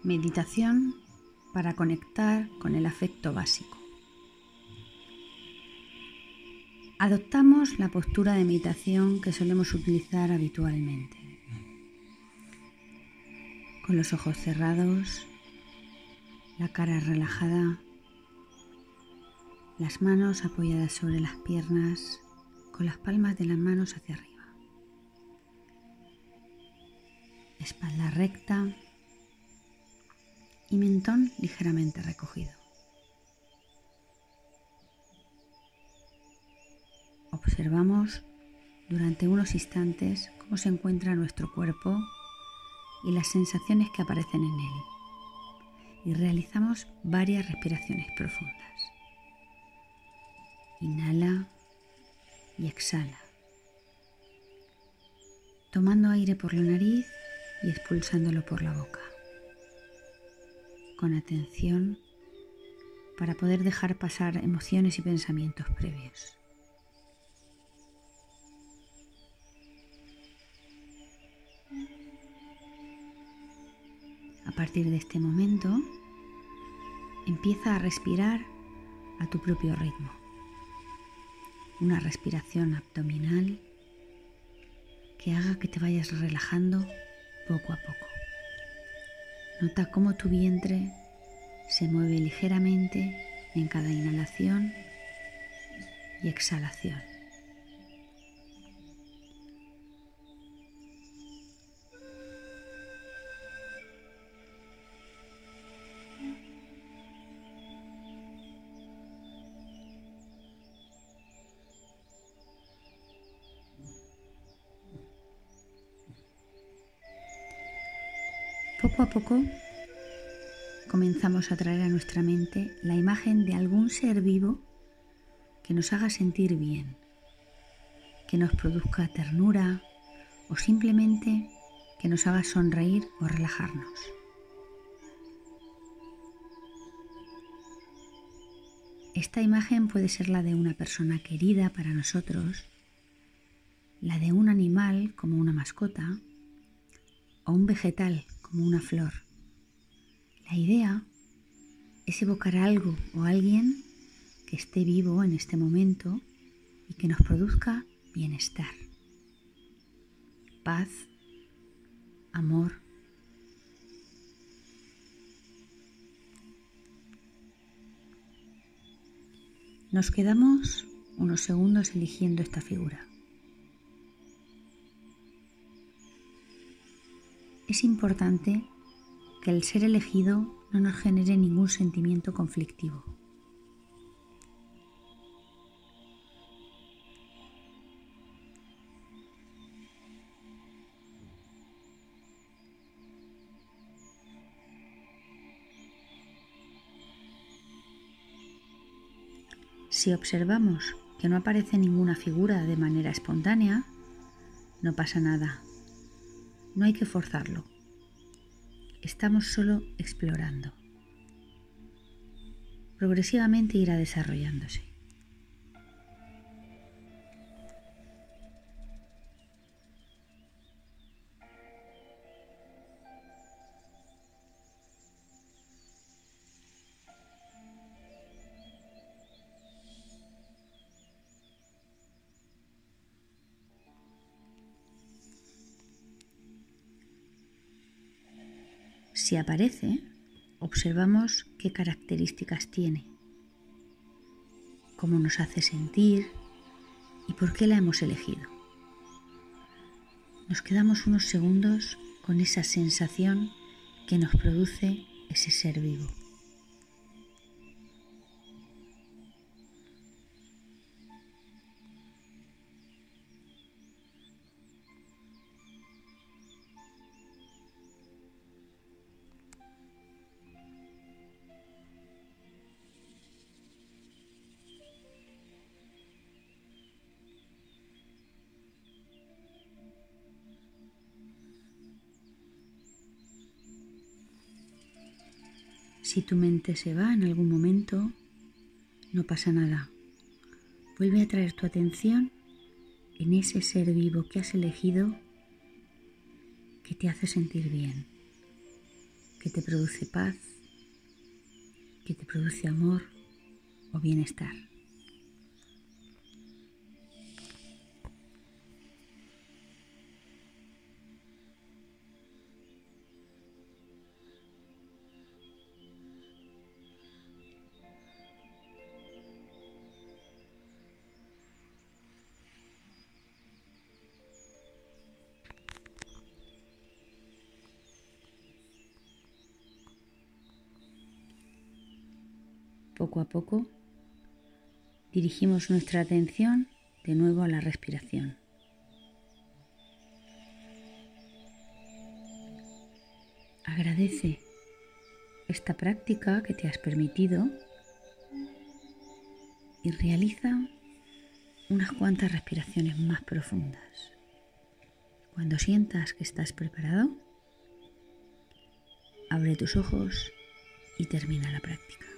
Meditación para conectar con el afecto básico. Adoptamos la postura de meditación que solemos utilizar habitualmente. Con los ojos cerrados, la cara relajada, las manos apoyadas sobre las piernas, con las palmas de las manos hacia arriba. Espalda recta y mentón ligeramente recogido. Observamos durante unos instantes cómo se encuentra nuestro cuerpo y las sensaciones que aparecen en él. Y realizamos varias respiraciones profundas. Inhala y exhala, tomando aire por la nariz y expulsándolo por la boca. Con atención para poder dejar pasar emociones y pensamientos previos. A partir de este momento, empieza a respirar a tu propio ritmo. Una respiración abdominal que haga que te vayas relajando poco a poco. Nota cómo tu vientre se mueve ligeramente en cada inhalación y exhalación. Poco a poco comenzamos a traer a nuestra mente la imagen de algún ser vivo que nos haga sentir bien, que nos produzca ternura o simplemente que nos haga sonreír o relajarnos. Esta imagen puede ser la de una persona querida para nosotros, la de un animal como una mascota o un vegetal como una flor. La idea es evocar algo o alguien que esté vivo en este momento y que nos produzca bienestar, paz, amor. Nos quedamos unos segundos eligiendo esta figura. Es importante que el ser elegido no nos genere ningún sentimiento conflictivo. Si observamos que no aparece ninguna figura de manera espontánea, no pasa nada. No hay que forzarlo. Estamos solo explorando. Progresivamente irá desarrollándose. Si aparece, observamos qué características tiene, cómo nos hace sentir y por qué la hemos elegido. Nos quedamos unos segundos con esa sensación que nos produce ese ser vivo. Si tu mente se va en algún momento, no pasa nada. Vuelve a traer tu atención en ese ser vivo que has elegido, que te hace sentir bien, que te produce paz, que te produce amor o bienestar. Poco a poco dirigimos nuestra atención de nuevo a la respiración. Agradece esta práctica que te has permitido y realiza unas cuantas respiraciones más profundas. Cuando sientas que estás preparado, abre tus ojos y termina la práctica.